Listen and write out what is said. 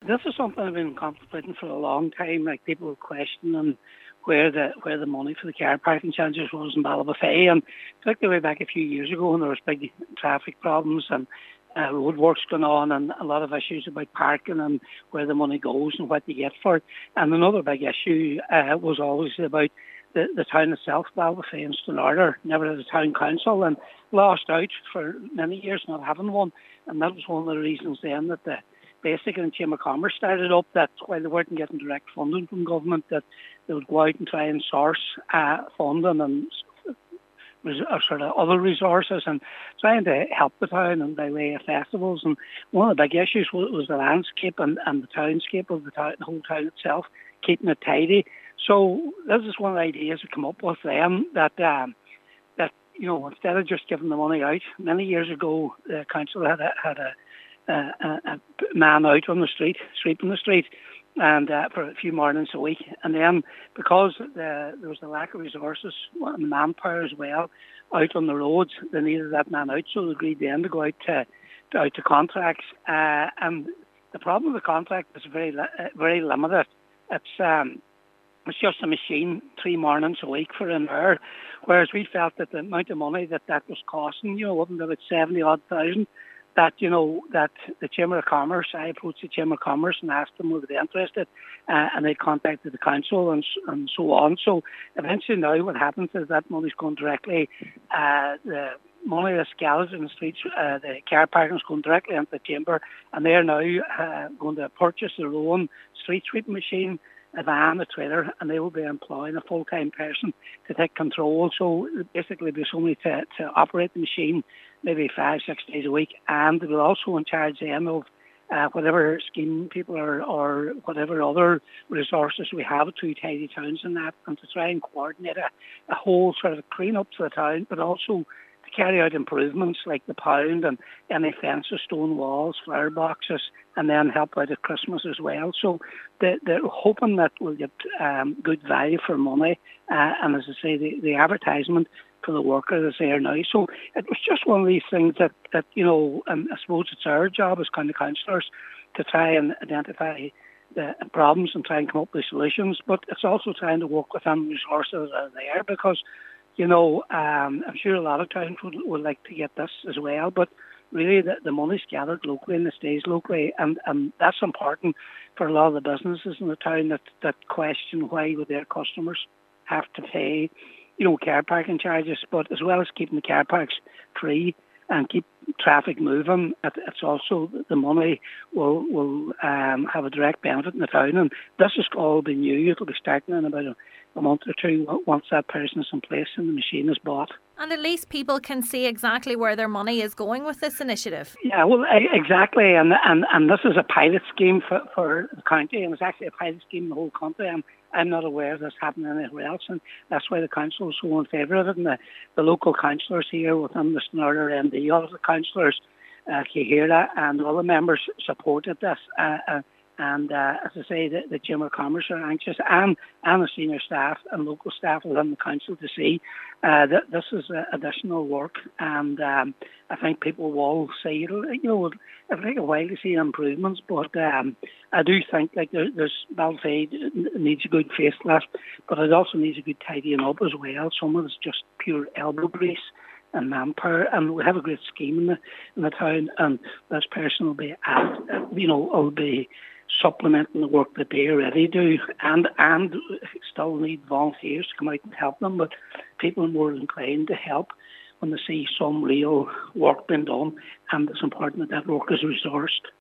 this is something I've been contemplating for a long time. Like people were questioning where the money for the car parking charges was in Ballybofey, and particularly way back a few years ago when there was big traffic problems and roadworks going on and a lot of issues about parking and where the money goes and what you get for it. And another big issue was always about the town itself, Ballybofey and Stranraer, never had a town council and lost out for many years not having one. And that was one of the reasons then that the Basic and Chamber of Commerce started up, that while they weren't getting direct funding from government, that they would go out and try and source funding and sort of other resources and trying to help the town and by way of festivals. And one of the big issues was the landscape and the townscape of the whole town itself, keeping it tidy. So this is one of the ideas we come up with then, that instead of just giving the money out, many years ago the council had a man out on the street, sweeping the street, and for a few mornings a week. And then because there was a lack of resources and manpower as well out on the roads, they needed that man out, so they agreed then to go out to contracts. And the problem with the contract is very limited. It's just a machine 3 mornings a week for an hour, whereas we felt that the amount of money that was costing, wasn't about 70-odd thousand. That the Chamber of Commerce, I approached the Chamber of Commerce and asked them would they be interested, and they contacted the council and so on. So eventually now what happens is that money's going directly, the money that's gathered in the streets, the car parking is going directly into the Chamber, and they're now going to purchase their own street sweeping machine, a van, a trailer, and they will be employing a full-time person to take control. So basically there's only to operate the machine maybe 5-6 days a week, and they will also in charge then of whatever scheme people or whatever other resources we have to tidy towns and that, and to try and coordinate a whole sort of clean up to the town, but also to carry out improvements like the pound and any fences, stone walls, flower boxes, and then help out at Christmas as well. So they're hoping that we'll get good value for money, and as I say, the advertisement for the worker is there now. So it was just one of these things that I suppose it's our job as county councillors to try and identify the problems and try and come up with solutions, but it's also trying to work within resources that are there, because I'm sure a lot of towns would like to get this as well, but really the money's gathered locally and it stays locally, and that's important for a lot of the businesses in the town that question why would their customers have to pay car parking charges, but as well as keeping the car parks free and keep traffic moving, it's also the money will have a direct benefit in the town, and this has all been new. It'll be starting in about a month or two once that person is in place and the machine is bought. And at least people can see exactly where their money is going with this initiative. Yeah, well, exactly, and this is a pilot scheme for the county, and it's actually a pilot scheme in the whole country. I'm not aware of this happening anywhere else, and that's why the council is so in favour of it. And the local councillors here within the Stranraer MD, all of the councillors, Cahira and all the members supported this. And as I say, the Chamber of Commerce are anxious, and the senior staff and local staff within the council to see that this is additional work. And I think people will see it'll take a while to see improvements, but I do think there's Ballybofey needs a good facelift, but it also needs a good tidying up as well. Some of it's just pure elbow grease and manpower, and we have a great scheme in the town, and this person will be will be supplementing the work that they already do, and still need volunteers to come out and help them, but people are more inclined to help when they see some real work being done, and it's important that work is resourced.